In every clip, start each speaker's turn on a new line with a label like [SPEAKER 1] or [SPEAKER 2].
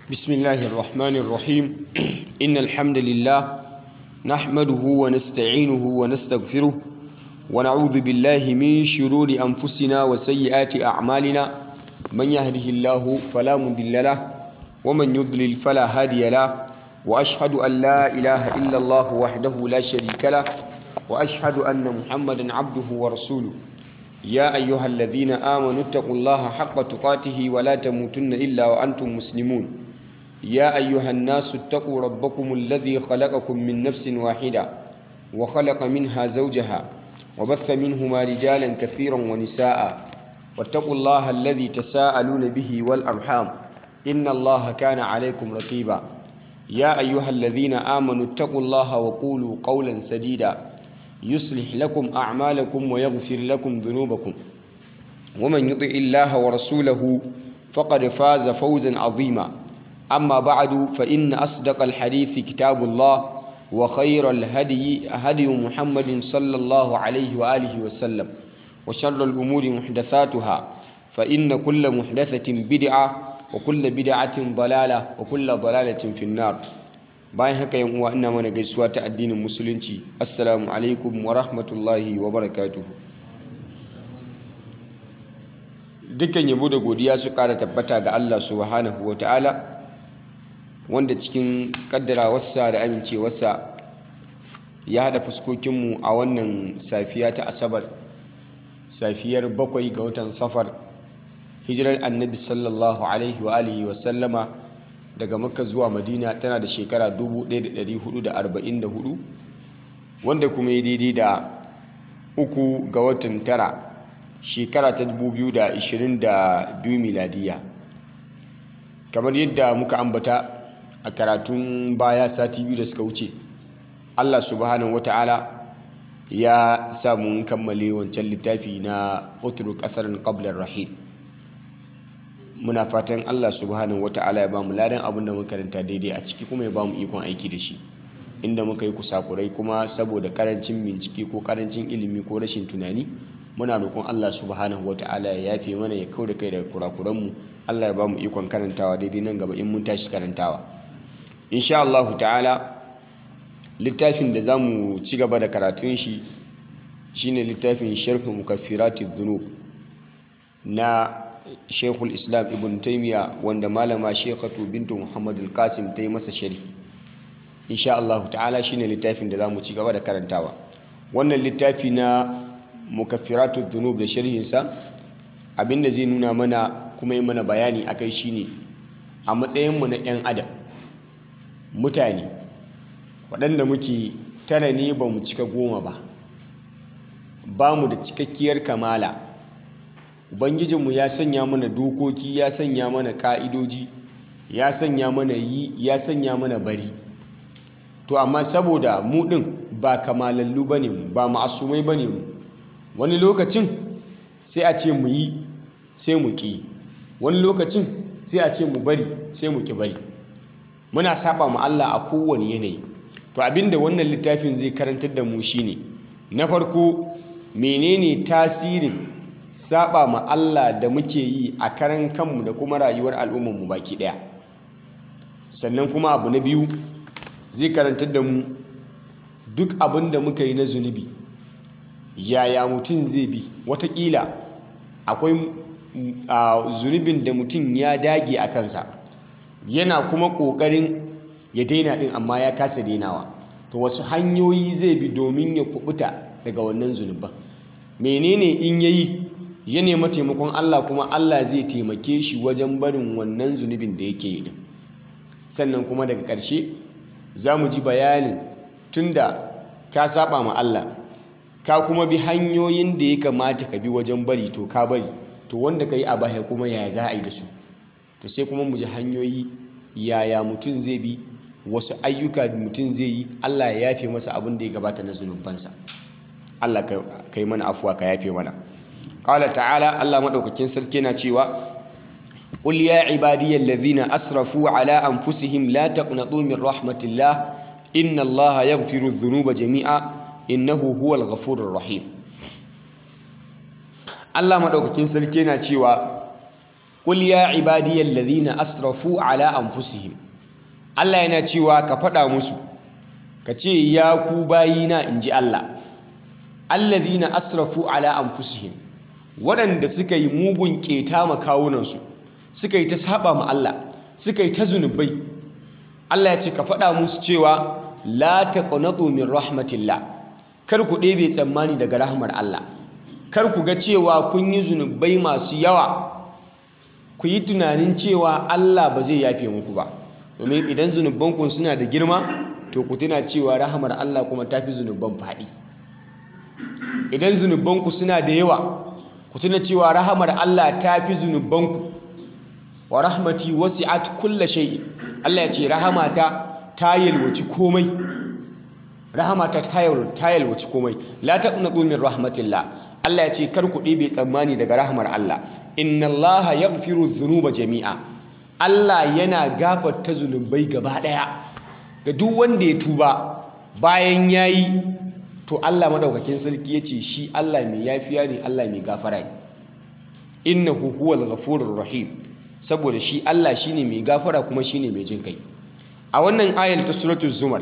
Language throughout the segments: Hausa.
[SPEAKER 1] بسم الله الرحمن الرحيم إن الحمد لله نحمده ونستعينه ونستغفره ونعوذ بالله من شرور أنفسنا وسيئات أعمالنا من يهده الله فلا مضل له ومن يضلل فلا هادي له وأشهد أن لا إله إلا الله وحده لا شريك له وأشهد أن محمدا عبده ورسوله يا أيها الذين آمنوا اتقوا الله حق تقاته ولا تموتن إلا وأنتم مسلمون يا أيها الناس اتقوا ربكم الذي خلقكم من نفس واحدة وخلق منها زوجها وبث منهما رجالا كثيرا ونساء واتقوا الله الذي تساءلون به والأرحام إن الله كان عليكم رقيبا يا أيها الذين آمنوا اتقوا الله وقولوا قولا سديدا يصلح لكم أعمالكم ويغفر لكم ذنوبكم ومن يطع الله ورسوله فقد فاز فوزا عظيما أما بعد فإن أصدق الحديث كتاب الله وخير الهدي هدي محمد صلى الله عليه وآله وسلم وشر الأمور محدثاتها فإن كل محدثة بدعة وكل بدعة ضلالة وكل ضلالة في النار bayan haka yan uwa ina mana gaisuwa ta addinin musulunci assalamu alaikum wa rahmatullahi wa barakatuhu dukkan yabo da godiya su kara tabbata ga Allah subhanahu wa ta'ala wanda cikin kaddarawarsa da amincewarsa ya hada fuskokinmu a wannan safiya ta asabar safiyar 7 ga watan safar hijirar annabi sallallahu alaihi wa alihi wa sallama daga makka zuwa madina tana da shekara 1444 wanda kuma yi daidai da 3 ga watan tara shekara ta 2022 miladiya kamar yadda muka ambata a karatun baya sati biyu da suka wuce Allah subhanahu wata'ala ya samu kammale wancan littafi na utruk atharan qabla rahil muna fatan Allah subhanahu wata'ala ya bamu ladan abin da muka karanta daidai a ciki kuma ya bamu ikon aiki da shi inda muka yi kusakurai kuma saboda karancin bincike ko karancin ilimi ko rashin tunani muna roƙon Allah subhanahu wata'ala ya yafe mana ya kauda kai daga kurakuranmu Allah ya bamu ikon karantawa daidai nan gaba in mun tashi karantawa insha Allah ta'ala littafin da zamu ci gaba da karatun shi shine littafin sharh mukaffiratidh dhunub na Sheikhul Islam Ibn Taymiyyah wanda malama Sheikhatu bintu Muhammad al-Qasim ta yi masa sharhi insha Allah ta'ala shine littafin da zamu ci gaba da karantawa wannan littafi na mukaffiratudh dhunub da sharhin sa abinda zai nuna mana kuma yi mana bayani akai shine a matsayin mu na ƴan adam mutane waɗanda muke tara ne ba mu cika 10 ba mu da cikakkiyar kamala ubangijinmu ya sanya mana dokoki ya sanya mana ka'idoji ya sanya mana yi ya sanya mana bari to amma saboda mu ɗin ba kamalallu ba ne ba ma'asumai ba ne mu wani lokacin sai a ce mu yi sai mu ƙi wani lokacin sai a ce mu bari sai mu ƙi bari muna saba ma Allah a kowane yanayi to abinda wannan littafin zai karantar da mu shine na farko menene tasirin saba ma Allah da muke yi a karan kanmu da kuma rayuwar al'ummarmu baki daya sannan kuma abu na biyu zai karantar da mu duk abin da muka yi na zunubi yaya mutum zai bi watakila akwai zunubin da mutum ya dage a kansa yana kuma ƙoƙarin ya daina ɗin amma ya kasa dainawa to wasu hanyoyi zai bi domin ya kubuta daga wannan zunuban menene in yayi ya nema taimakon Allah kuma Allah zai taimake shi wajen barin wannan zunubin da yake yi sannan kuma daga ƙarshe za mu ji bayanin tunda ka saba ma Allah ka kuma bi hanyoyin da ya kamata ka bi wajen bari to ka bari to wanda ka yi a baya kuma yaya za a yi da su to sai kuma mu ji hanyoyi yaya mutum zai bi wasu ayyuka da mutum zai yi Allah ya yafe masa abin da ya gabata na zunubansa Allah ka yi mana afuwa ka yafe mana قال تعالى الله مدوكين سركينا cewa قل يا عبادي الذين أسرفوا على أنفسهم لا تقنطوا من رحمة الله إن الله يغفر الذنوب جميعا إنه هو الغفور الرحيم الله مدوكين سركينا cewa qul ya ibadiyal ladhina asrafu ala anfusihim. Allah yana cewa ka faɗa musu ka ce ya ku bayina inji Allah alladhina asrafu ala anfusihim, waɗanda suka yi mugun ƙeta ma kawunansu, suka yi ta saba ma Allah, suka yi ta zunubai. Allah ya ce ka faɗa musu cewa la taqnatu min rahmatillah, kar ku ɗebe tsammani daga rahmar Allah, kar ku ga cewa kun yi zunubai masu yawa ku yi tunanin cewa Allah ba zai yafe muku ba, domin idan zunubanku suna da girma to ku tuna cewa rahmar Allah kuma tafi zunuban faɗi. Idan zunubanku suna da yawa ku tuna cewa rahamar Allah ta fi zunubanku. Wa rahmati wasi'at kulla shay'in, Allah ya ce rahamata ta yalwaci komai, rahamata ta yalwaci komai. La taqnatu min rahmatillah, Allah ya ce kar ku ɗebe tsammani daga rahamar Allah. Inna Allaha yaghfiru dhunuba jami'a, Allah yana gafarta zunubai gaba ɗaya ga duk wanda ya tuba bayan yayi. To Allah madaukakin sarki ya ce shi Allah mai yafiya ne, Allah mai gafara ne. Innahu huwal ghafurur rahim, saboda shi Allah shine mai gafara kuma shine mai jin kai. A wannan ayar ta suratul zumar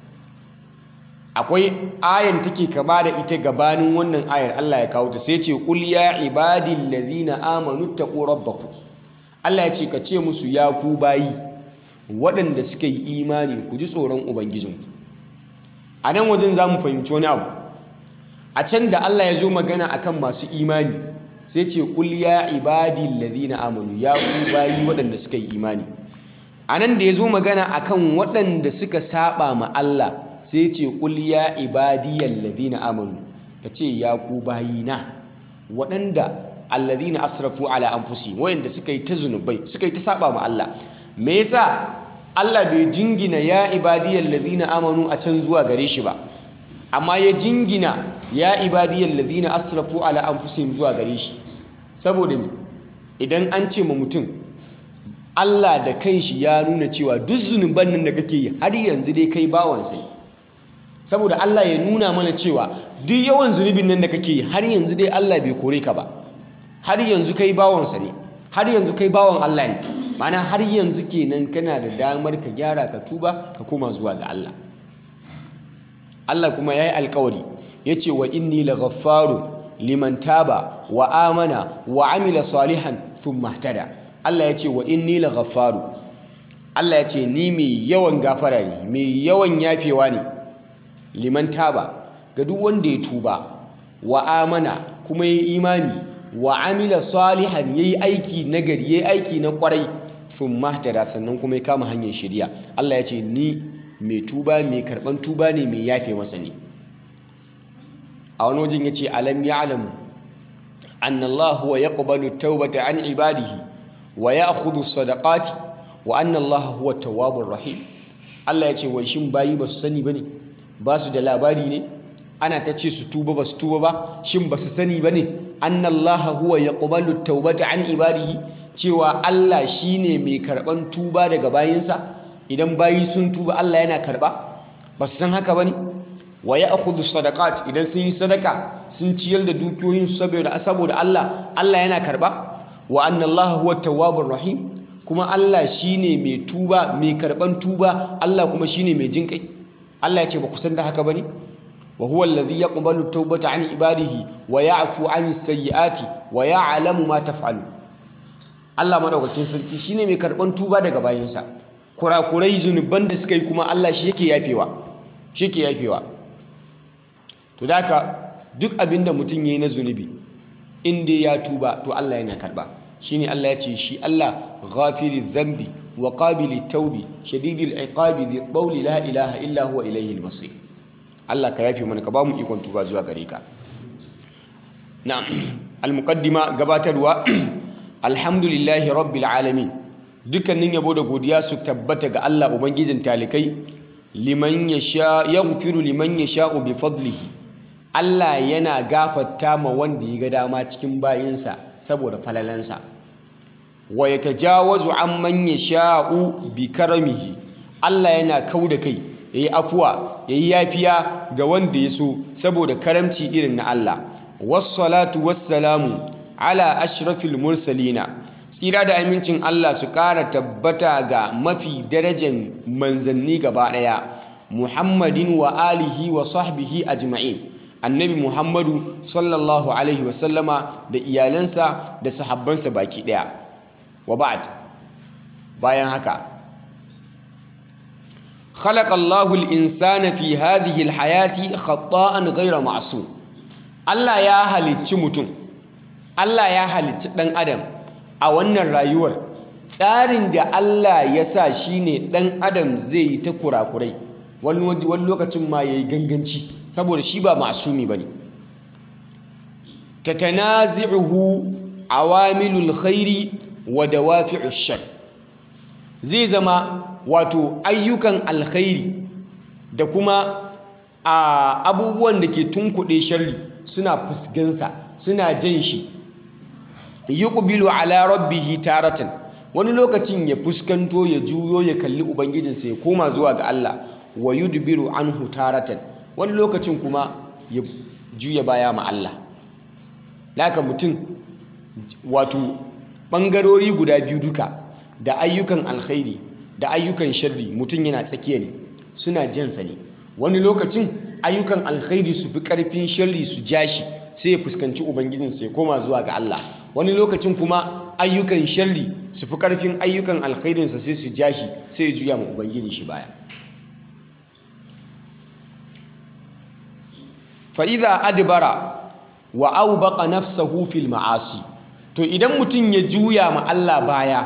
[SPEAKER 1] akwai ayan take kama da ita gabanin wannan ayar. Allah ya kawo ta sai ce qul ya ibadil ladhina amanu taqu rabbakum. Allah ya ce ka ce musu ya ku bayi waɗanda suka yi imani ku ji tsoron ubangijinku. A nan wajen za mu fahimci wani abu. A can da Allah ya zo magana akan masu imani sai ce qul ya ibadil ladhina amanu, ya ku bayi waɗanda suka yi imani. A nan da ya zo magana akan waɗanda suka saba ma Allah sai ce qul ya ibadiyal ladhina amanu, ka ce ya ku bayina waɗanda alladhina asrafu ala anfusihim, waɗanda suka yi ta zunubai, suka yi ta saba ma Allah. Me yasa Allah bai jingina ya ibadiyal ladhina amanu a can zuwa gare shi ba, amma ya jingina ya ibadiyal ladhina asrafu ala anfusihim zuwa gare shi? Saboda idan an ce ma mutum Allah da kanshi ya nuna cewa duk zunuban nan da kake yi har yanzu dai kai bawan sai, saboda Allah ya nuna mana cewa duk yawan zunubin nan da kake yi har yanzu dai Allah bai kore ka ba, har yanzu kai bawansa ne, har yanzu kai bawan Allah ne. Mana har yanzu kenan kana da damar ka gyara, ka tuba, ka koma zuwa ga Allah. Allah kuma yayi alƙawari yace wa inni laghaffaru liman taba wa amana wa amila salihan thumma ihtada. Allah yace wa inni laghaffaru, Allah yace ni mai yawan gafara ne, mai yawan yafewa ne, liman taba ga duk wanda ya tuba, wa amana kuma yayi imani, wa amila salihan yayi aiki nagari, yayi aiki na kwarai, thumma ihtada sannan kuma ya kama hanyar shari'a. Allah ya ce ni mai tuba, mai karban tuba ne, mai yafe masa ne. A wani wajen ya ce alam ya'lamu anna Allah huwa yaqbalu at-taubata an ibadihi wa ya'khudhu as-sadaqati wa anna Allah huwa at-tawwabur rahim. Allah ya ce wai shin bayi ba su sani bane, ba su da labari ne? Ana ta ce su tuba ba su tuba ba, shin ba su sani bane anna Allah huwa yaqbalu at-taubata an ibadihi, cewa Allah shine mai karban tuba daga bayinsa? Idan bayi sun tuba Allah yana karba, ba su san haka bane? Wa ya'khudhu sadaqat, idan sun yi sadaka sun ciyar da dukiyoyin saboda Allah, Allah yana karba. Wa anna Allah huwa at-tawwabur rahim, kuma Allah shine mai tuba, mai karban tuba, Allah kuma shine mai jinkai. Allah ya ce ba ku san da haka bane? Wa huwa alladhi yaqbalu at-taubata an ibadihi wa ya'fu 'anis sayyi'ati wa ya'lamu ma taf'alu. Allah madaukakin sarki shine mai karban tuba daga bayinsa. Kurakurai zunuban da suka yi kuma Allah shi yake yafewa, shi yake yafewa. To daka duk abinda mutum yayi na zunubi in dai ya tuba to Allah yana karba. Shine Allah ya ce shi Allah ghafiriz dhanbi wa qabilit tawbi shadidil iqabi dhi qawli la ilaha illa huwa ilayhil masir. Allah ka yafe mana, ka ba mu ikon tuba zuwa gare ka. Na'am, al-muqaddima gabatarwa. Alhamdulillahi rabbil alamin, dukkanin yabo da godiya su tabbata ga Allah ubangijin talikai. Liman yasha yaghfiru liman yasha'u bi fadlihi, Allah yana gafarta ma wanda ya ga dama cikin bayinsa saboda falalansa. Wa yatajawazu amman yasha'u bi karamihi, Allah yana kauda kai, yayi afuwa, yayi yafiya ga wanda ya so saboda karamci irin na Allah. Wassalatu wassalamu ala ashrafil mursalina, tsira da amincin Allah su ƙara tabbata ga mafi darajar manzanni gaba ɗaya, Muhammadin wa alihi wa sahbihi ajma'in, annabi Muhammadu sallallahu alaihi wasallama da iyalansa da sahabbansa baki ɗaya. Wa ba'd, bayan haka, خلق الله الإنسان في هذه الحياة خطاء غير معصوم. Allah ya halicci mutum, Allah ya halicci ɗan adam a wannan rayuwar. Tsarin da Allah ya sa shi ne ɗan adam zai yi ta kurakurai, wani lokacin ma ya yi ganganci, saboda shi ba masumi ba ne. Tatanazi'uhu awamilul khairi wa dawafi'u shar. Zai zama wato ayyukan alkhairi da kuma abubuwan da ke tunkuɗe sharri suna fusgansa, suna jan shi. Yuqbilu ala rabbihi taratan, wani lokacin ya fuskanto, ya juyo, ya kalli ubangijinsa, ya koma zuwa ga Allah. Wa yudbiru anhu taratan, wani lokacin kuma ya juya baya ma Allah. Laka mutum wato ɓangarori guda biyu duka, da ayyukan alkhairi da ayyukan sharri, mutum yana tsakiya ne, suna jansa ne. Wani lokacin ayyukan alkhairi su fi ƙarfin sharri su ja shi, sai ya fuskanci ubangijinsa, ya koma zuwa ga Allah. Wani lokacin kuma ayyukan sharri su fi ƙarfin ayyukan alkhairinsa, sai su ja shi, sai ya juya ma ubangijin shi baya. Fa'iza adbara wa awbaqa nafsahu fil ma'asi, to idan mutum ya juya ma Allah baya,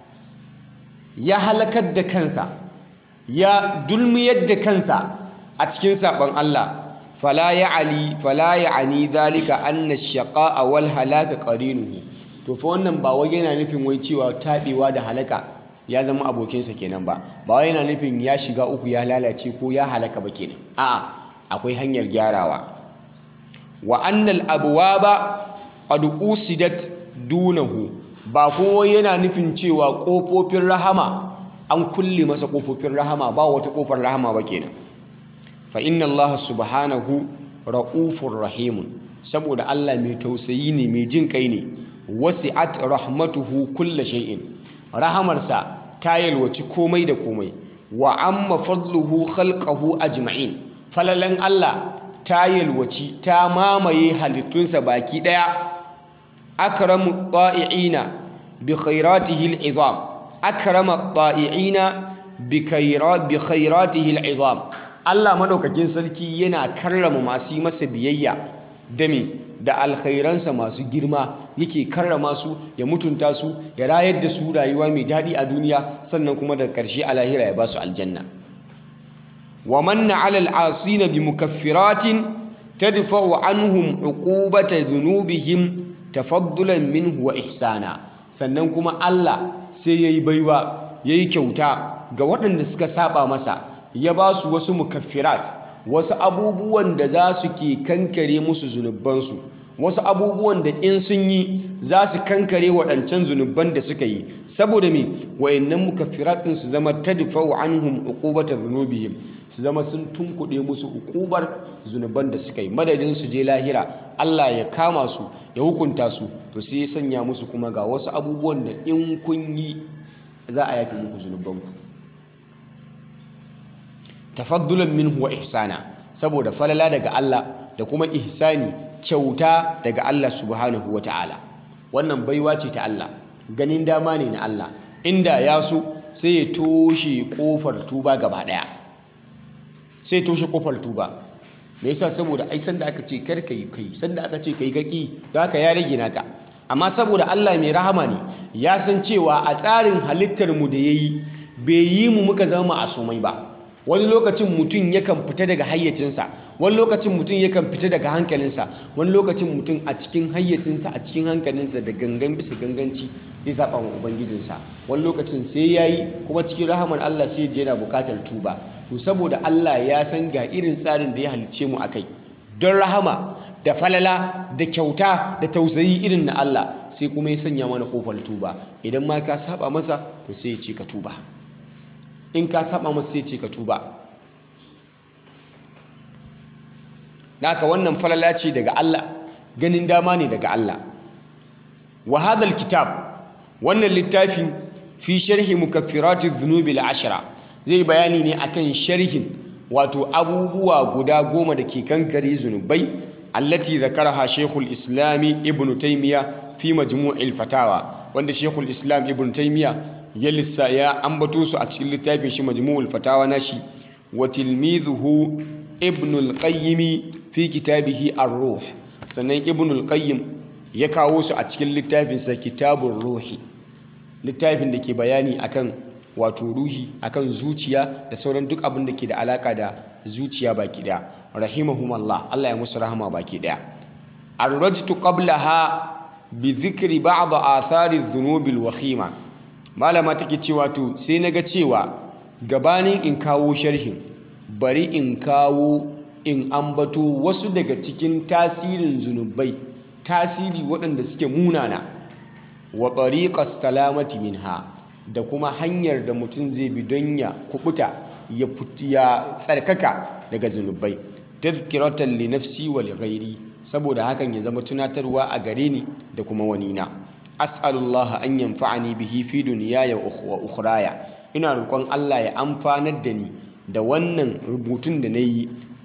[SPEAKER 1] ya halakar da kansa, ya dulmiyar da kansa a cikin saɓon Allah, fala ya'ani dhalika anna ash-shaqa'a wal halaka qarinuhu, to fa wannan ba wai yana nufin wai cewa taɓewa da halaka ya zama abokinsa kenan ba wai yana nufin ya shiga uku, ya lalace ko ya halaka ba kenan. A'a, akwai hanyar gyarawa. Wa annal abwaba qad usidat dunahu, ba kowa yana nufin cewa ƙofofin rahama an kulle masa ƙofofin rahama, ba wata ƙofar rahama ba kenan. Fa inna Allah subhanahu ra'ufur rahimun, saboda Allah mai tausayi ne, mai jin kai ne. Wasi'at rahmatuhu kulla shay'in, rahamarsa ta yalwaci komai da komai. Wa amma fadluhu khalqahu ajma'in, falalan Allah ta yalwaci, ta mamaye halittunsa baki daya. Akramu ta'i'ina bi khairatihi al'izam, akrama ta'i'ina bi khairatihi al'izam. Allah madaukakin sarki yana karrama masu yi masa biyayya da alkhairansa masu girma, yake karrama su, ya mutunta su, ya rayar da su rayuwa mai daɗi a duniya, sannan kuma da ƙarshe a lahira ya ba su aljanna. Wa manna 'alal 'asina bi mukaffiratin tadfa'u anhum 'uqubata dhunubihim tafaddulan minhu wa ihsana. Sannan kuma Allah sai yayi baiwa, yayi kyauta ga waɗanda suka saba masa, ya ba su wasu mukaffirat, wasu abubuwan da za su ke kankare musu zunubansu, wasu abubuwan da in sun yi za su kankare waɗancan zunuban da suka yi. Saboda me? Wayannan mukaffirat din su zama tadfa'u anhum uqubata dhunubihim, su zama sun tunkuɗe musu uqubar zunuban da suka yi. Madadin su je lahira Allah ya kama su, ya hukunta su, to sai ya sanya musu kuma ga wasu abubuwan da in kun yi za a yafi muku zunubanku. Tafaddulan minhu wa ihsana, saboda falala daga Allah da kuma ihsani, kyauta daga Allah subhanahu wata'ala. Wannan baiwa ce ta Allah, ganin dama ne na Allah. Inda ya so sai ya toshe kofar tuba gaba daya, sai toshe kofar tuba. Me yasa? Saboda ai sanda aka ce kar kai kai, sanda aka ce kai kaki, da haka ya rage naka. Amma saboda Allah mai rahama ne, ya san cewa a tsarin halittar mu da yayi, bai yi mu muka zama asumai ba. Wani lokacin mutum yakan fita daga hayyacinsa, wani lokacin mutum yakan fita daga hankalinsa, wani lokacin mutum a cikin hayyacinsa, a cikin hankalinsa da gangan bisa ganganci zai saba wa ubangijinsa. Wani lokacin sai yayi, kuma cikin rahaman Allah sai ya yana bukatar tuba. To saboda Allah ya san ga irin tsarin da ya halicce mu akai, don rahama da falala da kyauta da tausayi irin na Allah, sai kuma ya sanya mana kofar tuba. Idan ma ka saba masa, to sai ya ce ka tuba. In ka saba masa sai ce ka tuba. Naka wannan falala ce daga Allah, ganin dama ne daga Allah. Wa hadhal kitab, wannan littafin fi sharhi mukaffiratiz dhunubil ashra zai bayani ne akan sharhin wato abubuwa guda 10 da ke kankare zunubai allati zakaraha shaykhul islami ibnu taymiya fi majmu'il fatawa wanda shaykhul islam ibnu taymiya ya ambato su a cikin littafin shi majmu'ul fatawa nashi wa tilmizuhu ibn al-qayyim fi kitabihi ar-ruh sannan ibn al-qayyim ya kawo su a cikin littafin sa kitabur ruhi littafin da ke bayani akan wato ruhi akan zuciya da sauran duk abin da ke da alaka da zuciya baki daya rahimahumallah Allah ya musu rahama baki daya ar-rajtu qablaha bi dhikri ba'd athari adh-dhunub al-wakhima malama take cewa to sai naga cewa gabanin in kawo sharhin bari in kawo in ambato wasu daga cikin tasirin zunubai tasiri waɗanda suke munana wa tariqas salamati minha da kuma hanyar da mutum zai bi don ya kubuta ya tsarkaka daga zunubai tazkiratan li nafsi wa li ghairi saboda hakan ya zama tunatarwa a gare ni da kuma wani na as'alullaha an yanfa'ani bihi fi dunyaya wa ukhraya ina roƙon Allah ya amfanar da ni da wannan rubutun da nayi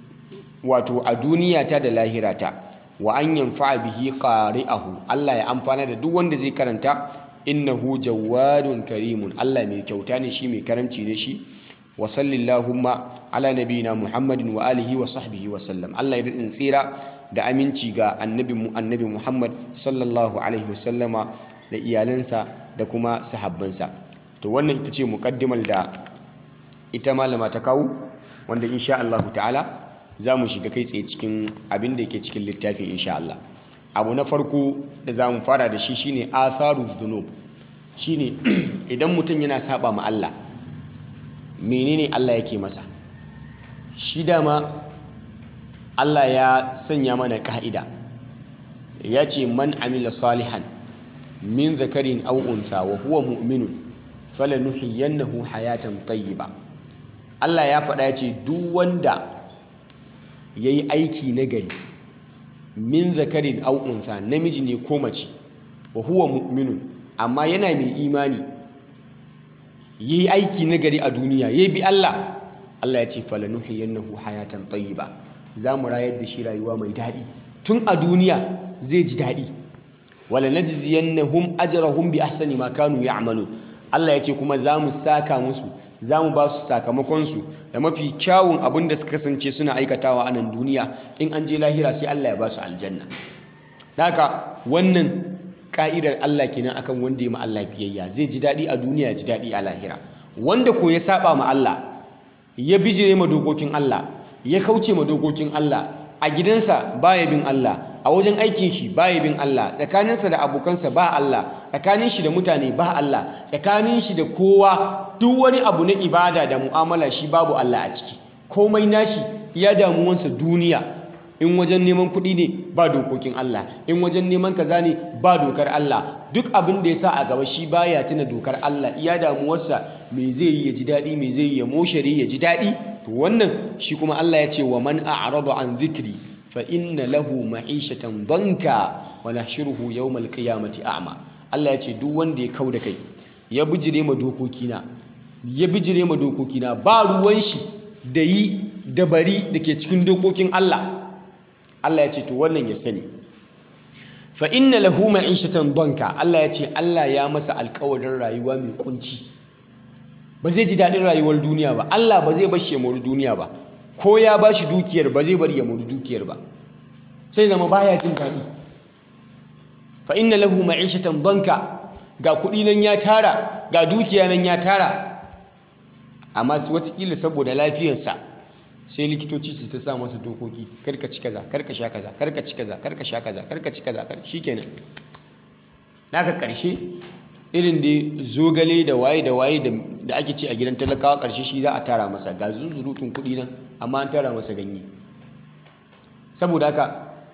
[SPEAKER 1] wato a duniyata da lahirata wa an yanfa'a bihi qari'ahu Allah ya amfana da duk wanda zai karanta innahu jawwadun karimun Allah mai kyauta ne shi mai karamci ne shi wa sallallahumma ala nabiyina Muhammadin wa alihi wa sahbihi wa sallam Allah ya dadin tsira da aminci ga annabi Muhammad sallallahu alaihi wa sallama da iyalansa da kuma sahabbansa to wannan ita ce muqaddimar da ita malama ta kawo wanda insha Allah ta'ala za mu shiga kai tsaye cikin abin da yake cikin littafin insha Allah abu na farko da za mu fara da shi shine atharuz dhunub shine idan mutum yana saba ma Allah menene Allah yake masa shi dama Allah ya sanya mana ka'ida ya ce man amila salihan min zakarin aw untha wa huwa mu'minun falanuhyiyannahu hayatan tayyiba Allah ya faɗa ya ce duk wanda yayi aiki nagari min zakarin aw untha namiji ne ko mace wa huwa mu'minun amma yana mai imani yayi aiki nagari a duniya yayi bi Allah Allah ya ce falanuhyiyannahu hayatan tayyiba za mu rayar da shi rayuwa mai daɗi tun a duniya zai ji daɗi wala najziyannahum ajrahum bi ahsani ma kanu ya'malun Allah ya ce kuma za mu saka musu za mu ba su sakamakon su da mafi kyawun abin da suka kasance suna aikatawa a nan duniya in an je lahira sai Allah ya ba su aljanna haka wannan ka'idar Allah kenan akan wanda ya ma Allah biyayya zai ji daɗi a duniya ji daɗi a lahira wanda ko ya saba ma Allah ya bijire ma dokokin Allah ya kauce ma dokokin Allah a gidansa baya bin Allah a wajen aikin shi baya bin Allah tsakaninsa da abokansa ba Allah tsakanin shi da mutane ba Allah tsakanin shi da kowa duk wani abu na ibada da mu'amala shi babu Allah a ciki komai nashi ya damuwansa duniya in wajen neman kuɗi ne ba dokokin Allah in wajen neman kaza ne ba dokar Allah duk abin da ya sa a gaba shi baya tuna dokar Allah iya damuwarsa me zai yi ya ji daɗi me zai yi ya moshare ya ji daɗi to wannan shi kuma Allah ya ce wa man a'rada an dhikri fa inna lahu ma'ishatan danka wa nahshuruhu yawmal qiyamati a'ma Allah ya ce duk wanda ya kauda kai ya bijire ma dokokina ba ruwan shi da yi da bari da ke cikin dokokin Allah Allah ya ce to wannan ya sani fa inna lahu ma'ishatan danka Allah ya ce Allah ya masa alƙawarin rayuwa mai kunci ba zai ji daɗin rayuwar duniya ba Allah ba zai bashi ya mori duniya ba ko ya bashi dukiyar ba zai bari ya mori dukiyar ba sai zama baya jin daɗi fa inna lahu ma'ishatan danka ga kuɗi nan ya tara ga dukiya nan ya tara amma watakila saboda lafiyarsa sai likitoci su ta sa masa dokoki karka ci kaza karka sha kaza karka ci kaza karka sha kaza karka ci kaza shikenan naka karshe irin da zogale da waye da ake ci a gidan talakawa karshe shi za a tara masa ga zuzurutun kuɗi nan amma an tara masa ganye saboda haka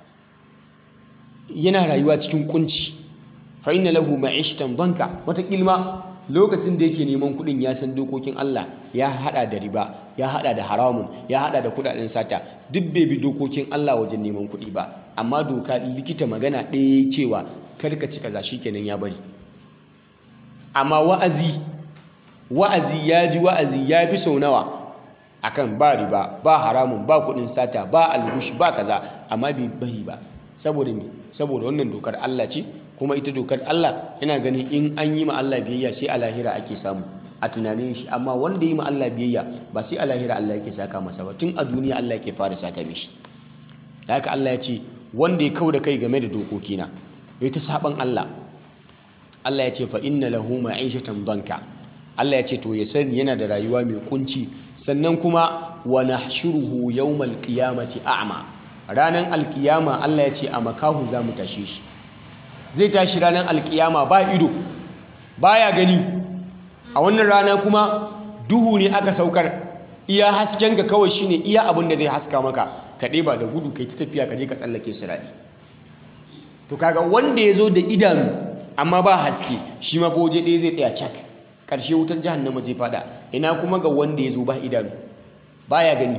[SPEAKER 1] yana rayuwa cikin kunci fa inna lahu ma'ishatan danka wata kilma lokacin da yake neman kuɗin ya san dokokin Allah ya hada da riba ya hada da haramun ya hada da kudaden sata duk bai bi dokokin Allah wajen neman kuɗi ba amma doka likita magana ɗaya cewa kar ka ci kaza shikenan ya bari amma wa'azi ya ji wa'azi ya fi sau nawa akan ba riba, ba haramun, ba kudin sata, ba algushi, ba kaza, amma bai bari ba. Saboda me? Saboda wannan dokar Allah ce, kuma ita dokar Allah yana ganin in an yi ma Allah biyayya sai a lahira ake samu a tunanin shi, amma wanda yi ma Allah biyayya ba sai a lahira Allah yake saka masa ba, tun a duniya Allah yake fara saka mishi. Da haka Allah ya ce wanda ya kauda kai game da dokokina ya ta saban Allah, Allah ya ce fa inna lahu ma'ishatan danka. Allah ya ce to ya sani yana da rayuwa mai kunci, sannan kuma wa nahshuruhu yawmal qiyamati a'ma. Ranan alkiyama Allah ya ce a makahu za mu tashe shi. Zai tashi ranan alkiyama ba ido, baya gani. A wannan rana kuma duhu ne aka saukar, iya hasken ka kawai shine iya abin da zai haska maka, ka ɗeba da gudu kai ta tafiya ka je ka tsallake sirati. To kaga wanda ya zo da idanu amma ba haske, shi ma ko waje ɗaya zai tsaya cak, ƙarshe wutar jahannama zai fada. Ina kuma ga wanda ya zo ba idanu, baya gani,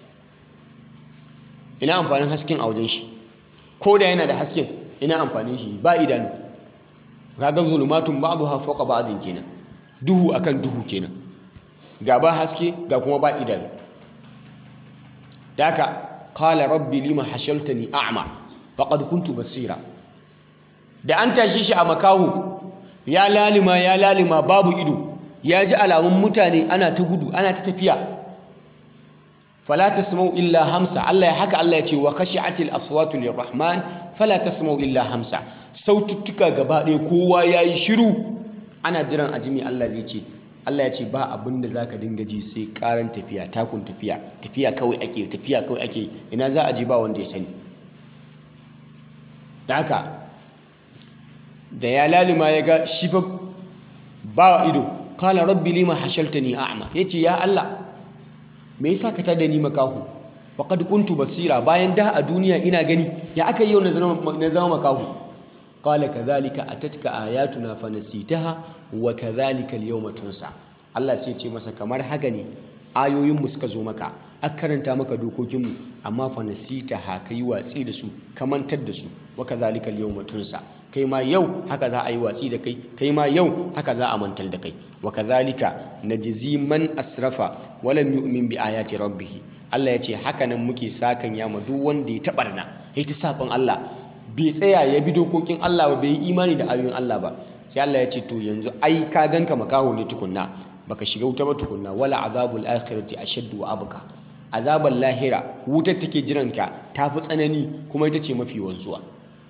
[SPEAKER 1] ina amfanin hasken a wajen shi? Ko da yana da hasken, ina amfanin shi? Ba idanu. Kaga zulumatun ba'daha fawqa ba'din kenan, duhu akan duhu kenan, ga ba haske ga kuma ba idanu. Daka qala rabbi lima hashaltani a'ma faqad kuntu basira. Da an tashi shi a makahu, ya lalima babu ido, ya ji alamun mutane ana ta gudu ana ta tafiya. fala tasma'u illa hamsa. Allah ya haka Allah ya ce wa khashi'atil aswatu lirrahman fala tasma'u illa hamsa. Saututtuka gaba ɗaya kowa yayi shiru, ana jiran ajimi Allah zai ce. Allah ya ce ba abin da zaka dinga ji sai karan tafiya, takun tafiya kawai ake, ina za a je ba wanda ya sani. Da haka da ya lalima ya ga shi fa ba ido, qala rabbi lima hashaltani a'ma. Yace ya Allah, me yasa ka tada ni makahu? Faqad kuntu basira, bayan da a duniya ina gani, ya aka yi yau na zama makahu? Qala kadhalika atatka ayatuna fanasitaha wa kadhalika al-yawma tunsa. Allah sai ce masa kamar haka ne ayoyin mu suka zo maka, aka karanta maka dokokin mu, amma fanasitaha kai watsi da su, ka mantar da su, wa kadhalika al-yawma tunsa. Kai ma yau haka za a yi watsi da kai, kai ma yau haka za a mantar da kai. Wa kadhalika najzi man asrafa wa lam yu'min bi ayati rabbih. Allah ya ce haka nan muke sakan ya ma duk wanda ya tabarna, ya ta sabon Allah, bai tsaya ya bi dokokin Allah ba, bai yi imani da ayoyin Allah ba. Sai Allah ya ce to yanzu ai ka ganka makaho ne tukunna, baka shiga wuta ba tukunna, wala azabul akhirati ashaddu wa abqa. Azabul lahira wutar take jiranka tafi tsanani kuma ita ce mafi wanzuwa.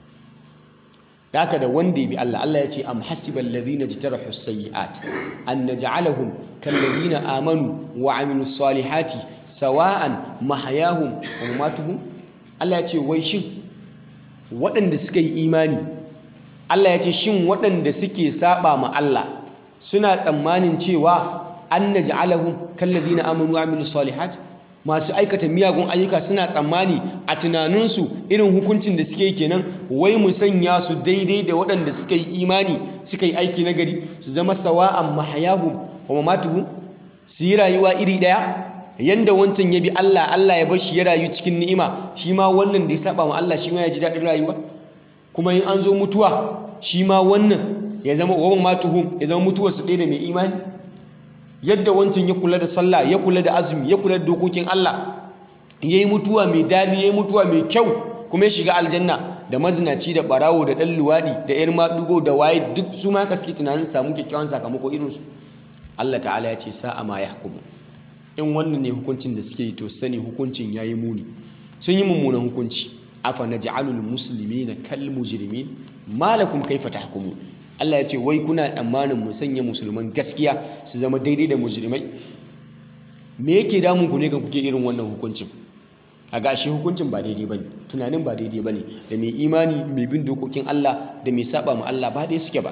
[SPEAKER 1] Haka da wanda ya bi Allah, Allah ya ce am hasibal ladhina jtarahu sayyi'at an naj'alahum kal ladina amanu wa amilus salihati sawa'an mahayahum wa mamatuhum. Allah ya ce wai shin waɗanda suka yi imani, Allah ya ce shin waɗanda suke saba ma Allah suna tsammanin cewa an naj'alahum kal ladina amanu wa amilus salihati, masu aikata miyagun ayyuka suna tsammani a tunaninsu irin hukuncin da suke kenan, wai mu sanya su daidai da waɗanda suka yi imani suka yi aiki na gari, su zama sawa'an mahayahum wa mamatuhum, su yi rayuwa iri ɗaya? Yanda wancan ya bi Allah, Allah ya bar shi ya rayu cikin ni'ima, shi ma wannan da ya saba wa Allah shi ma ya ji daɗin rayuwa? Kuma in an zo mutuwa, shi ma wannan ya zama wa mamatuhum ya zama mutuwarsu ɗaya da mai imani? Yadda wancan ya kula da sallah, ya kula da azumi, ya kula da dokokin Allah, ya yi mutuwa mai daɗi, ya yi mutuwa mai kyau, kuma ya shiga aljanna, da mazinaci da ɓarawo da ɗan luwaɗi da ‘yar maɗugo da waye duk su ma suke tunanin samun kyakkyawan sakamako irinsu. Allah ta'ala ya ce sa'a ma ya hukumu. In wannan ne hukuncin da suke yi to sani hukuncin ya yi muni, sun yi mummunan hukunci. Afa naj'alul muslimina kal mujrimin ma lakum kaifa tahkumun. Allah ya ce wai kuna tsammanin mu sanya musulman gaskiya su zama daidai da mujrimai? Me yake damun ku ne kan kuke irin wannan hukuncin? A gashi hukuncin ba daidai bane, tunanin ba daidai bane, da mai imani mai bin dokokin Allah da mai saba ma Allah ba dai suke ba.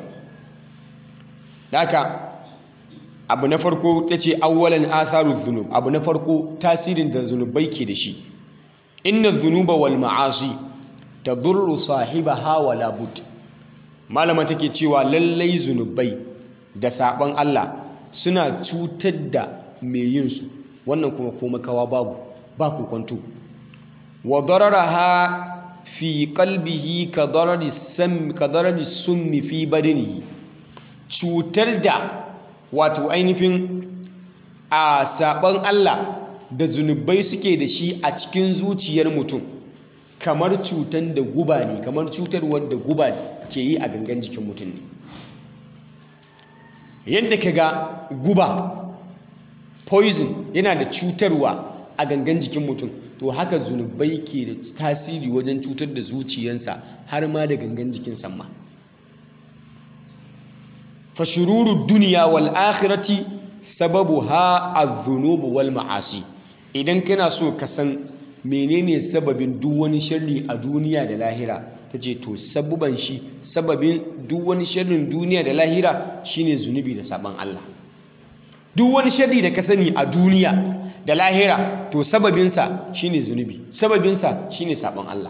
[SPEAKER 1] Haka abu na farko tace awwalan atharuz dhunub, abu na farko tasirin da zunubai ke da shi. Inna dhunuba wal ma'asi tadurru sahibaha wala bud. Malama take cewa lallai zunubai da saban Allah suna cutar da mai yin su, wannan kuma ko makawa babu, ba ku kwanto. Wa dararaha fi qalbihi ka darari summi fi badanihi. cutar da wato ainihin a saɓon Allah da zunubai suke da shi a cikin zuciyar mutum kamar cutar da guba ne, kamar cutarwar da guba ke yi a gangan jikin mutum ne. Yadda ka ga guba poison yana da cutarwa a gangan jikin mutum, to haka zunubai ke da tasiri wajen cutar da zuciyarsa har ma da gangan jikinsa ma. Fashururu duniya wal akhirati sababuha adh-dhunub wal ma'asi. Idan kana so ka san menene sababin duk wani sharri a duniya da lahira, tace to sababin duk wani sharrin duniya da lahira shine zunubi da saban Allah. Duk wani sharri da ka sani a duniya da lahira, to sababinsa shine zunubi, sababinsa shine saban Allah.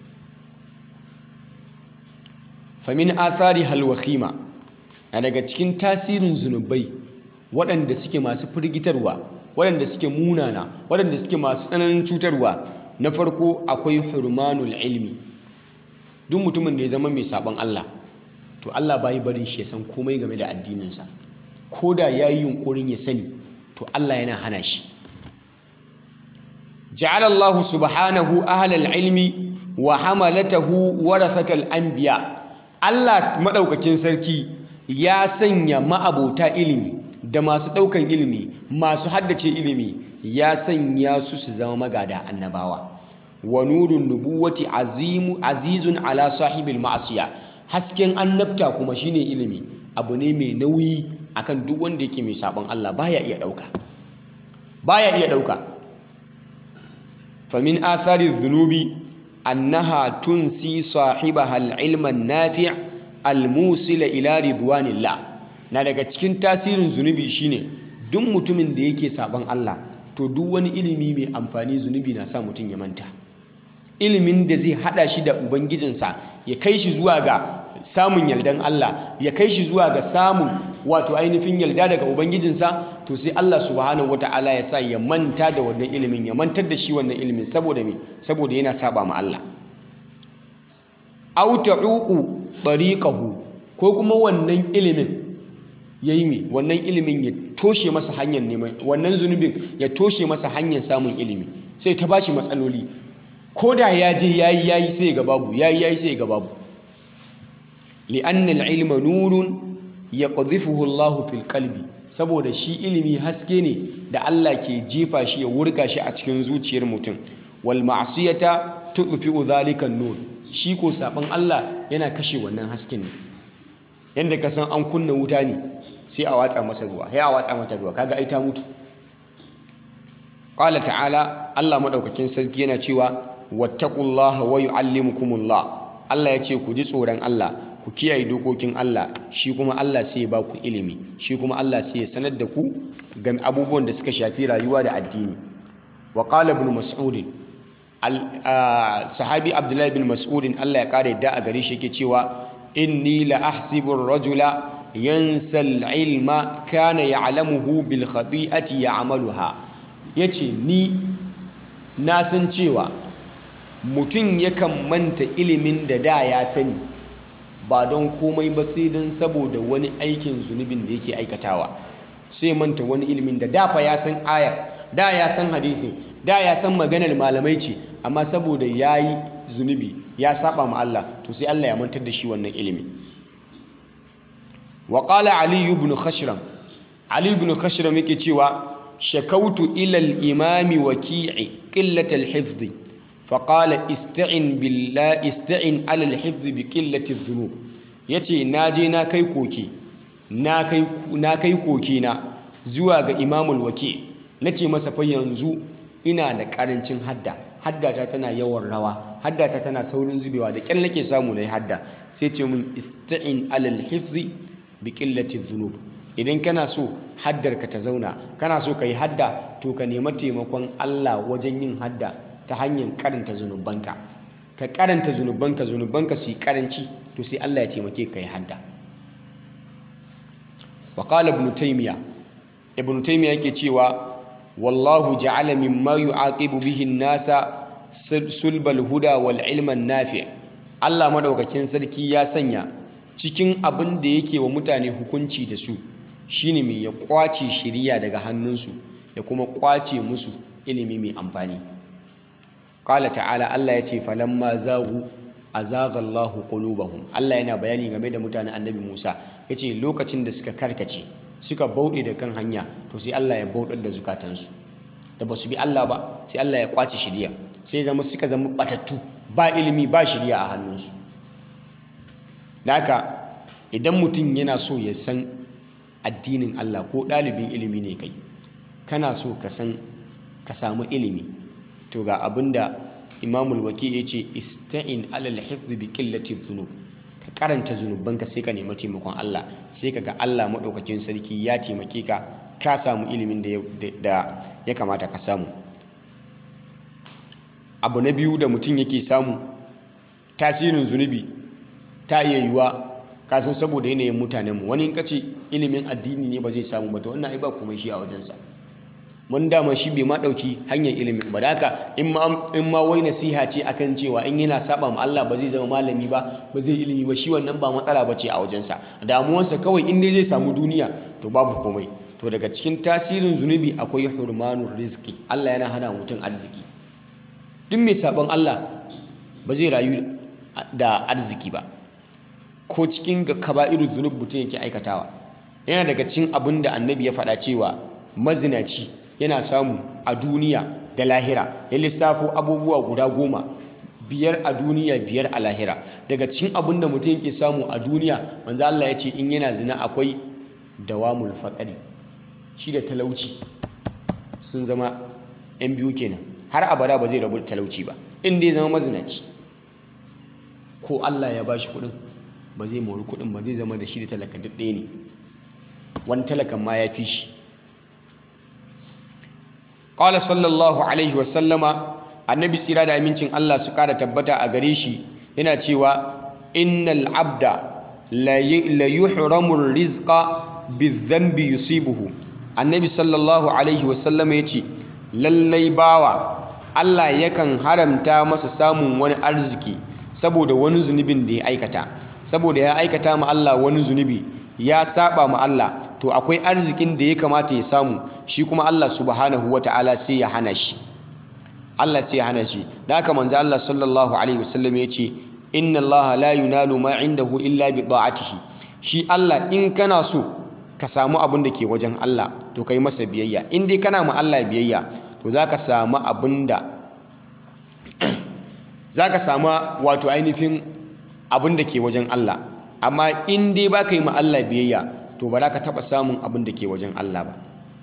[SPEAKER 1] Famin athari halwakhima, na daga cikin tasirin zunubai waɗanda suke masu firgitarwa, waɗanda suke munana, waɗanda suke masu tsananin cutarwa, na farko akwai hurmanul ilmi. Duk mutumin da ya zama mai saban Allah, to Allah bai barin shi ya san komai game da addininsa. Ko da ya yi yunkurin ya sani, to Allah yana hana shi. Ja'ala Allah subhanahu ahlal ilmi wa hamalatahu warathatal anbiya. Allah madaukakin sarki ya sanya ma'abota ilimi da masu ɗaukan ilimi, masu haddace ilimi, ya sanya su zama magada annabawa. Wa nurun nubuwati azizun ala sahibil ma'asiya. Hasken annabta kuma shine ilimi, abu ne mai nauyi akan duk wanda yake mai sabon Allah, baya iya ɗauka. Famin athari dhunubi annaha tunsi sahibaha al-ilma an-nafi' al-musila ila ridwanillah. Na daga cikin tasirin zunubi shine duk mutumin da yake sabon Allah, to duk wani ilimi mai amfani zunubi na sa mutum ya manta. Ilimin da zai hada shi da ubangijinsa, ya kai shi zuwa ga samun yardan Allah, ya kai shi zuwa ga samun wato ainihin yarda daga ubangijinsa, to sai Allah subhanahu wata'ala ya sa ya manta da wannan ilimin, ya mantar da shi wannan ilimin. Saboda me? Saboda yana saba ma Allah. Aw ta'uqu tariqahu, ko kuma wannan ilimin yayi me? Wannan ilimin ya toshe masa hanyar neman wannan zunubin, ya toshe masa hanyar samun ilimi, sai ta bashi matsaloli. Ko da ya je yayi sai ga babu, yayi sai ga babu. Li'anna al-ilma nurun yaqdhifuhu Allahu fil qalbi, saboda shi ilimi haske ne da Allah ke jefa shi, ya wurga shi a cikin zuciyar mutum. Wal ma'siyata tudfi'u dhalika an-nur, shi ko saban Allah yana kashe wannan hasken ne. Yanda ka san an kunna wuta ne sai a watsa masa ruwa, sai a watsa mata ruwa, kaga ai ta mutu. Qala ta'ala, Allah madaukakin sarki yana cewa wattaqullaha wa yu'allimukumullah. Allah ya ce ku ji tsoron Allah, ku kiyaye dokokin Allah, shi kuma Allah sai ya ba ku ilimi, shi kuma Allah sai ya sanar da ku game abubuwan da suka shafi rayuwa da addini. Wa qala ibn mas'ud, sahabi Abdullahi bin Mas'ud, Allah ya kare da a gare shi, yake cewa inni la ahsibu ar-rajula yansa al-ilma kana ya'lamuhu bil khati'ati ya'maluha. Yace ni na san cewa mutum yakan manta ilimin da ya sani, ba don komai ba sai don saboda wani aikin zunubin da yake aikatawa. Sai manta wani ilimin da fa ya san ayar, da ya san hadisin, da ya san maganar malamai ce, amma saboda ya yi zunubi, ya saba ma Allah, to sai Allah ya mantar da shi wannan ilimi. Wa qala Ali ibn Khashram, Ali ibn Khashram yake cewa shakautu ila al-imami Waki'i qillat al-hifdh, fa qala ista'in billahi, ista'in ala al-hifdh bi qillati adh-dhunub. Yace naje na kai koke, na kai koke na zuwa ga Imamul Waki', nace masa fa yanzu ina da karancin haddata tana yawan rawa, haddata tana saurin zubewa, da kyan nake samu nayi hadda. Sai ce mun ista'in alal hifzi bi qillati dhunub. Idan kana so haddarka ta zauna, kana so kai hadda, to ka nemi taimakon Allah wajen yin hadda ta hanyar karanta zunubanka. Ka karanta zunubanka su yi karanci, to sai Allah ya taimake ka yi hadda. Wa qala ibn Taymiyyah yake cewa wallahu ja'ala mimma yu'aqibu bihi an-nasa sulbal huda wal ilma an-nafi'. Allah madaukakin sarki ya sanya cikin abin da yake wa mutane hukunci da su shine mai ya kwace shiriya daga hannunsu ya kuma kwace musu ilimi mai amfani. Qala ta'ala, Allah ya ce falamma zagu azagha Allahu qulubahum. Allah yana bayani game da mutanen Annabi Musa, yace lokacin da suka karkace suka bauɗe da kan hanya to sai Allah ya bauɗar da zukatansu, da basu bi Allah ba sai Allah ya kwace shiriya, sai suka zama batattu, ba ilimi ba shiriya a hannunsu. Haka idan mutum yana so ya san addinin Allah, ko ɗalibin ilimi ne kai, kana so ka samu ilimi, to ga abinda Imamul Waki ya ce ista'in alal hifz bi qillati dhunub, ka karanta zunubanka sai ka nemi taimakon Allah, sai ka ga Allah madaukakin sarki ya taimake ka ka samu ilimin da ya kamata ka samu. Abu na biyu da mutum yake samu tasirin zunubi ta iya yiwuwa kasan saboda yanayin mutanenmu, wani in kace ilimin addini ne ba zai samu ba to wannan ai ba komai shi a wajensa, mun dama shi bai ma dauki hanyar ilimin ba, da haka in ma wai nasiha ce akan cewa in yana saba ma Allah ba zai zama malami ba zai ilimi ba, shi wannan ba matsala ba ce a wajensa. Damuwarsa kawai in dai zai samu duniya to babu komai. To daga cikin tasirin zunubi akwai hurmanur rizqi, Allah yana hana mutum arziki. Duk mai sabon Allah ba zai rayu da arziki ba, ko cikin kaba'irul zunub mutum yake aikatawa. Yana daga cikin abin da Annabi ya faɗa cewa mazinaci yana samu a duniya da lahira, ya lissafo abubuwa guda 10, 5 a duniya 5 a lahira. Daga cikin abin da mutum yake samu a duniya, manzo Allah ya ce in yana zina akwai dawamul faqri, shi da talauci sun zama yan biyu kenan, har abada ba zai rabu da talauci ba in dai zama mazinaci. Ko Allah ya bashi kuɗin ba zai mori kuɗin ba, zai zama da shi da talaka duk ɗaya ne, wani talakan ma ya fi shi. Qala sallallahu alaihi wasallama, Annabi tsira da amincin Allah su ƙara tabbata a gare shi yana cewa innal abda la yuhramu rizqa bizambi yusibuhu. Annabi sallallahu alaihi wasallama ya ce lallai bawa Allah yakan haramta masa samun wani arziki saboda wani zunubin da ya aikata, saboda ya aikata ma Allah wani zunubi, ya saba ma Allah, to akwai arzikin da ya kamata ya samu, shi kuma Allah subhanahu wata'ala sai ya hana shi. Allah sai ya hana shi. Da haka manzo Allah sallallahu alaihi wasallam ya ce inna Allah la yunalu ma indahu illa bi ta'atihi. Shi Allah in kana so ka samu abin da ke wajen Allah to kai masa biyayya. In dai kana ma Allah biyayya to zaka samu abinda zaka samu wato ainihin abin da ke wajen Allah. Amma in dai baka yi ma Allah biyayya to ba za ka taɓa samun abin da ke wajen Allah ba.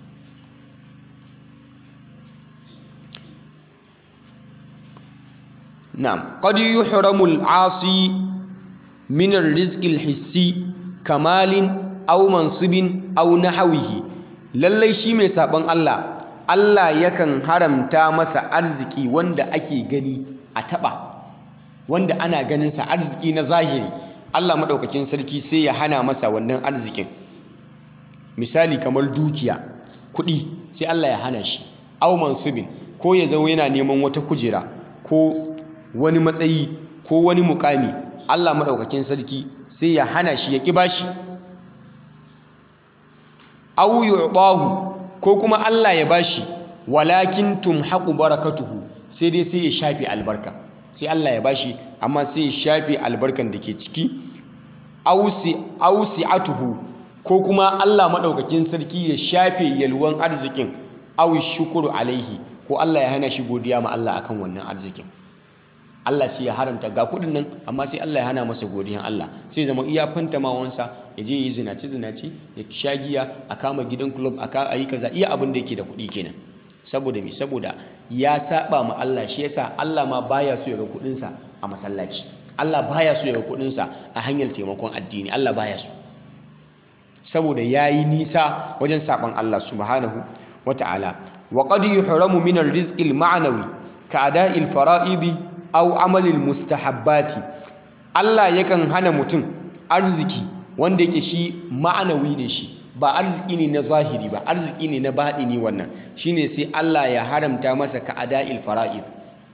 [SPEAKER 1] Na'am, qad yuhramu al-'asi min ar-rizqi al-hissi kamalin aw mansibin aw nahwihi. Lallai shi mai saban Allah, Allah yakan haramta masa arziki wanda ake gani a taɓa, wanda ana ganin sa arziki na zahiri. Allah madaukakin sarki sai ya hana masa wannan arzikin. Misali kamar dukiya, kuɗi, sai Allah ya hana shi. Aw mansibin, ko ya zama yana neman wata kujera ko wani matsayi ko wani mukami, Allah madaukakin sarki sai ya hana shi, ya ki bashi. Aw yu'tahu, ko kuma Allah ya bashi walakin tumhaqu barakatuhu, sai dai sai ya shafe albarka. Sai Allah ya bashi amma sai ya shafe albarkan da ke ciki. Aw si'atuhu, ko kuma Allah madaukakin sarki ya shafe yalwan arzikin. Aw shukuru alaihi, ko Allah ya hana shi godiya ma Allah akan wannan arzikin. Allah sai ya haramta ga kudin nan amma sai Allah ya hana masa godiyan Allah, sai zama iya fantamawansa ya je yi zinace ya sha giya, a kama gidan club, a yi kaza, iya abin da yake da kuɗi kenan. Saboda me? Saboda ya saba ma Allah. Shi yasa Allah ma baya so ya ga kuɗinsa a masallaci, Allah baya so ya ga kuɗinsa a hanyar taimakon addini, Allah baya so, saboda yayi nisa wajen saban Allah subhanahu wata'ala. Wa qad yuhramu min ar-rizqi al-ma'nawi ka ada'il fara'idi aw amalil mustahabbati. Allah yakan hana mutum arziki wanda yake shi ma'anawi ne, shi ba arziki ne na zahiri ba, arziki ne na baɗini. wannan shine sai Allah ya haramta masa ka ada'il fara'id,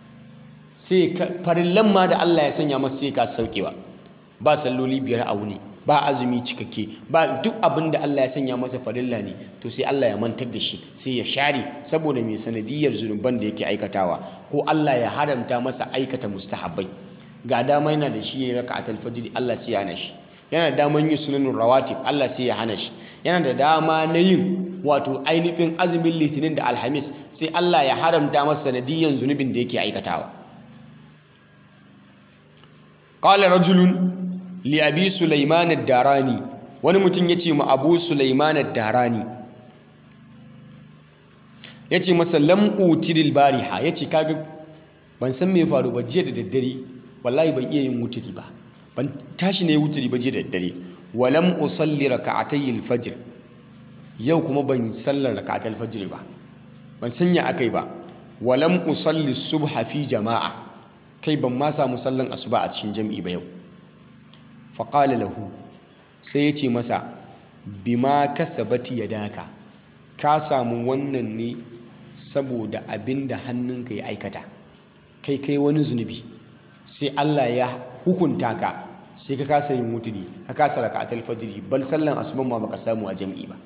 [SPEAKER 1] sai farillan ma da Allah ya sanya masa sai ka saukewa. Ba salloli 5 a wuni, ba azumi cikakke, ba duk abin da Allah ya sanya masa farilla ne, to sai Allah ya mantar da shi, sai ya share saboda mai sanadiyar zunuban da yake aikatawa, ko Allah ya haramta masa aikata mustahabbai. Ga dama yana da shi ya raka'atul fajr, Allah sai ya hana shi. Yana da daman yin sunanun rawatib, Allah sai ya hana shi. Yana da dama na yin wato ainihin azumin litinin da alhamis, sai Allah ya haramta masa sanadiyar zunubin da yake aikatawa. Qala rajulun li abi Sulaiman ad-Darani, wani mutum yace ma Abu Sulaiman ad-Darani, yace masa lam utiril bariha, yace kaga ban san me faru ba jiya da daddare, wallahi ban iya yin wutiri ba, ban tashi ne wutiri ba jiya da daddare, walam usalli rak'atay al-fajr, yau kuma ban sallar rak'atul fajr ba, ban sanya akai ba, walam usalli subha fi jama'a, kai ban ma samu sallan asuba a cikin jami'i ba yau. Faqala lahu, sai ya ce masa, bima kasabati yadaka, ka samu wannan ne saboda abinda hannunka ya aikata, kai wani zunubi, sai Allah ya hukunta ka, sai ka kasa yin wuturi, ka kasa raka'atul fajr, bal sallan asuban ma baka samu a jami'i ba.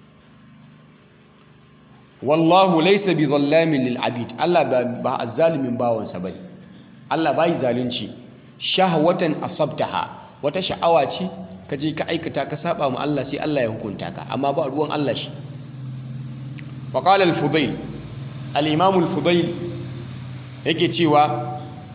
[SPEAKER 1] Wallahu laysa bi dhallamin lil abid, Allah ba azzalimin bawansa bane, Allah bai zalunci. Shahwatan asabtaha, wata sha'awa ce ka je ka aikata ka saba ma Allah, sai Allah ya hukunta ka, amma ba ruwan Allah shi. Wa qala al-Fudayl, al-Imam al-Fudayl yake cewa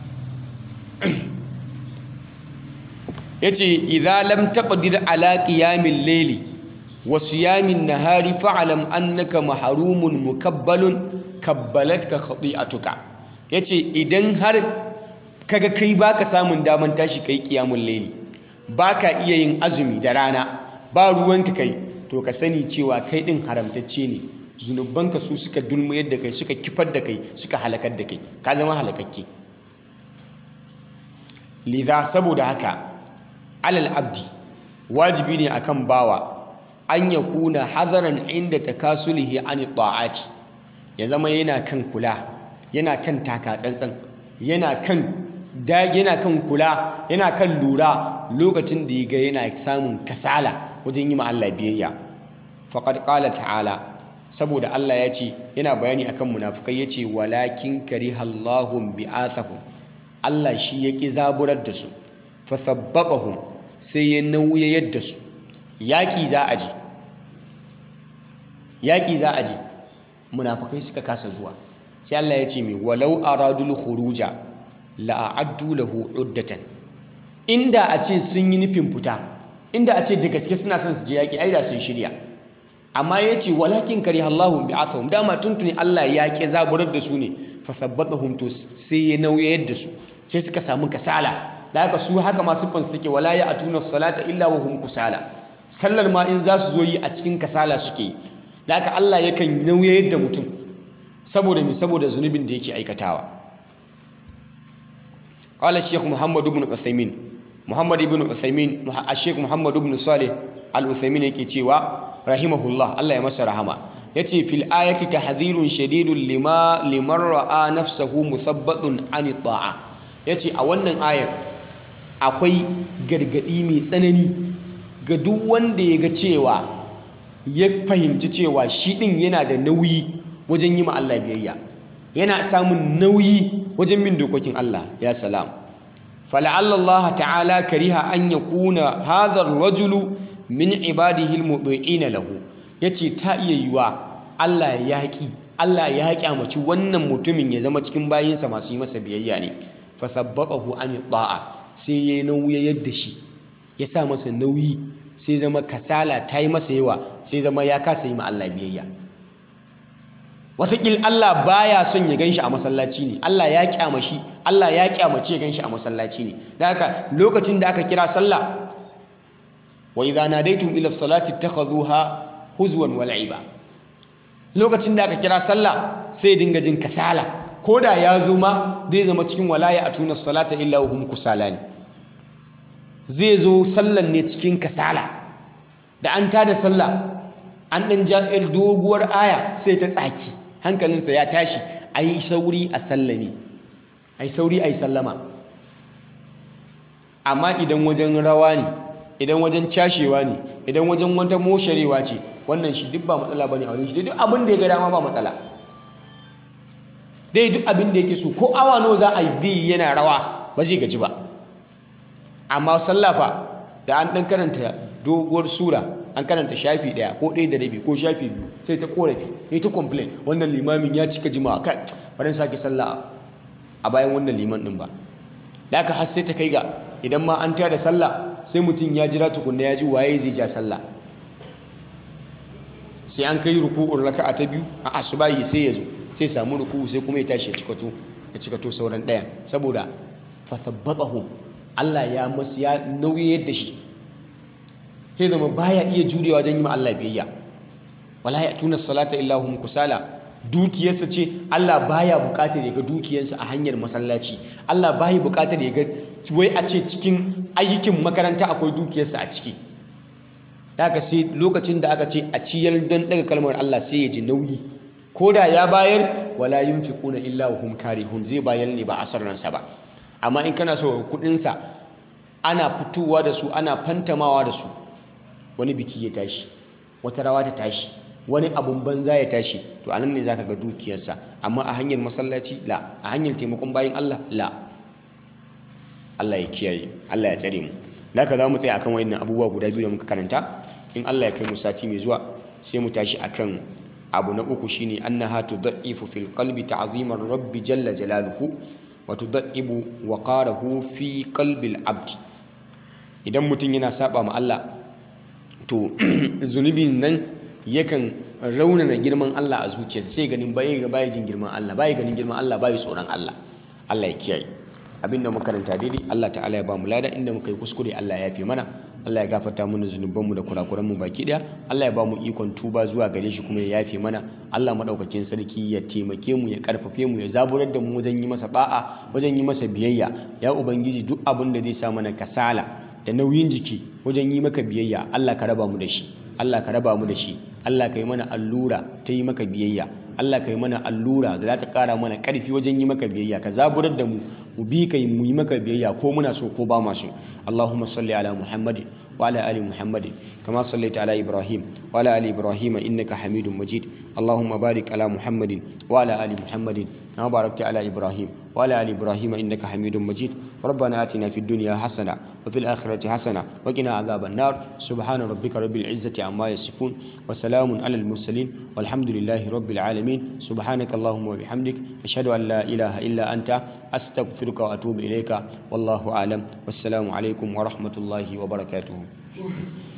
[SPEAKER 1] yace idza lam taqdir ala qiyamil layli wa siyamin nahari fa'lam annaka mahrumun mukabbalun kabbalatka khati'atuka. Yace idan har kaga kai baka samun daman tashi kai qiyamul layli, baka iya yin azumi da rana, ba ruwanka kai, to ka sani cewa kai din haramtacce ne, zunubanka su suka dulmuyar da kai, suka kifar da kai, suka halakar da kai, ka zama halakakke. Lidha, saboda haka, alal abdi, wajibi ne akan bawa an ya kuna hadaran inda takasulihi an ta'ati, ya zama yana kan kula, yana kan taka tsantsan, yana kan kula, yana kan lura lokacin da ya ga yana samun kasala wajen yi ma Allah biyayya. Faqad qala ta'ala, saboda Allah ya ce, yana bayani akan munafukai, ya ce walakin karihallahum bi'athahum, Allah shi ya ƙi zaburar da su, fasabbaqahum, sai ya nauyayar da su. Yaƙi za a ji, munafukai suka kasa zuwa, sai Allah ya ce mai walau aradul khuruja la'addu lahu uddatan, inda a ce sun yi nufin fita, inda a ce da gaske suna son su je yaƙi, ai da sun shirya. Amma ya ce walakin karihallahum bi'athahum, dama tuntuni Allah ya ƙi zaburar da su ne, fasabbatahum, to sai ya nauyayar da su, sai suka samu kasala. Da haka su haka masu fansu take, wala ya atuna salata illa wa hum kusala, sallar ma in za su zo yi a cikin kasala suke yi. Da haka Allah yakan nauyayar da mutum saboda me, saboda zunubin da yake aikatawa. Qala Sheikh Muhammad ibn Uthaymin, Sheikh Muhammad ibn Salih al-Uthaymin yake cewa rahimahullah, Allah ya masa rahama, yace fil ayati tahdhirun shadidun liman ra'a nafsahu musabbatun an ta'a. Yace a wannan ayar akwai gargadi mai tsanani ga duk wanda ya ga cewa, ya fahimci cewa shi din yana da nauyi wajen yi ma Allah biyayya, yana samun nauyi wajen bin dokokin Allah. Ya salam, fala'alla Allah ta'ala kariha an yakuna hadha ar-rajulu min ibadihi al-mubi'ina lahu. Yace ta iya yiwa Allah ya kyamaci wannan mutumin ya zama cikin bayinsa masu yi masa biyayya ne. Fasabbaqahu an ta'a, sai ya nauyi yadda shi, ya sa masa nauyi, sai zama kasala ta yi masa yawa, sai zama ya kasa yi ma Allah biyayya. Wataƙil Allah baya son ya ganshi a masallaci ne, Allah ya kyamace ya ganshi a masallaci ne. Da haka lokacin da aka kira sallah, wa idza nadaytum ila salati ittakhadhuha huzwan wa la'iba, lokacin da aka kira sallah sai dinga jin kasala, ko da ya zo ma zai zama cikin walaya atuna salata illa wa hum kusala ne, zai zo sallan ne cikin kasala. Da an tada sallah, an ɗan ja doguwar aya sai ta tsaki, hankalinsa ya tashi, a yi sauri a sallame, a yi sauri a yi sallama. Amma idan wajen rawa ne, idan wajen cashewa ne, idan wajen wata mosharewa ce, wannan shi duk ba matsala bane a wurin shi, duk abin da ya ga dama ba matsala. Dai duk abin da yake so, ko awa nawa za a yi zai yana rawa ba zai gaji ba. Amma sallafa da an dan karanta doguwar sura, an karanta shafi ɗaya ko ɗaya da rabi ko shafi biyu, sai ta korafi, sai ta complain, wannan limamin ya cika jima'a, kai bari sake sallah a bayan wannan liman din ba. Da haka har sai ta kai ga idan ma an tada sallah sai mutum ya jira tukunna ya ji waye zai ja sallah, sai an kai ruku'ur raka'a ta biyu a asubahi sai ya zo, sai samu ruku'u sai kuma ya tashi ya cikato sauran ɗayan, saboda fathabbatahu, Allah ya masu ya nauyayar da shi, sai zama baya iya jurewa wajen yi ma Allah biyayya. Wala ya'tuna salata illa hum kusala, dukiyarsa ce, Allah baya bukatar ya ga dukiyarsa a hanyar masallaci, Allah baya bukatar ya ga wai a ce cikin ayyukan makaranta akwai dukiyarsa a ciki. Daga sai lokacin da aka ce a ciyar don daga kalmar Allah sai ya ji nauyi, ko da ya bayar wala yunfiquna illa hum karihun, zai bayar ne ba a san ransa ba. Amma in kana so kudinsa ana fitowa da su, ana fantamawa da su, wani biki ya tashi, wata rawa ta tashi, wani abun banza ya tashi, to anan ne zaka ga dukiyarsa. Amma a hanyar masallaci la, a hanyar taimakon bayin Allah la. Allah ya kiyaye, Allah ya tsare mu. Haka za mu tsaya akan wayannan abubuwa guda biyu da muka karanta. In Allah ya kai mu sati mai zuwa sai mu tashi akan abu na uku, shine annaha tudaifu fil qalbi ta'zimar rabbi jalla jalaluhu wa tudaibu waqarahu fi qalbil abd. Idan mutum yana saba ma Allah, to zunubin nan yakan raunana girman Allah a zuciyarsa, sai ganin bai jin girman Allah, bai ganin girman Allah, bai tsoron Allah. Allah ya kiyaye. Abinda muka karanta daidai Allah ta'ala ya ba mu lada, inda muka yi kuskure Allah ya yafe mana, Allah ya gafarta mana zunubanmu da kurakuranmu baki daya, Allah ya ba mu ikon tuba zuwa gare shi kuma ya yafe mana. Allah madaukakin sarki ya taimake mu, ya karfafe mu, ya zaburar da mu wajen yi masa ba'a, wajen yi masa biyayya. Ya ubangiji, duk abin da zai sa mana kasala da nauyin jiki wajen yi maka biyayya, Allah ka raba mu da shi, Allah ka raba mu da shi. Allah ka yi mana allura ta yi maka biyayya, Allah ka yi mana allura da za ta ƙara mana ƙarfi wajen yi maka biyayya, ka zaburar da mu bi ka mu yi maka biyayya ko muna so ko ba ma so. Allahumma salli ala Muhammadin wa ala ali Muhammadin kama sallaita ala Ibrahim wa ala ali Ibrahim innaka Hamidum Majid. Allahumma barik ala Muhammadin wa ala ali Muhammadin kama barakta ala Ibrahim wa ala ali Ibrahim innaka Hamidum Majid. ربنا آتنا في الدنيا حسنة وفي الآخرة حسنة وقنا عذاب النار. سبحان ربك رب العزة عما يصفون وسلام على المرسلين والحمد لله رب العالمين. سبحانك اللهم وبحمدك أشهد أن لا إله إلا أنت أستغفرك وأتوب إليك والله أعلم والسلام عليكم ورحمة الله وبركاته.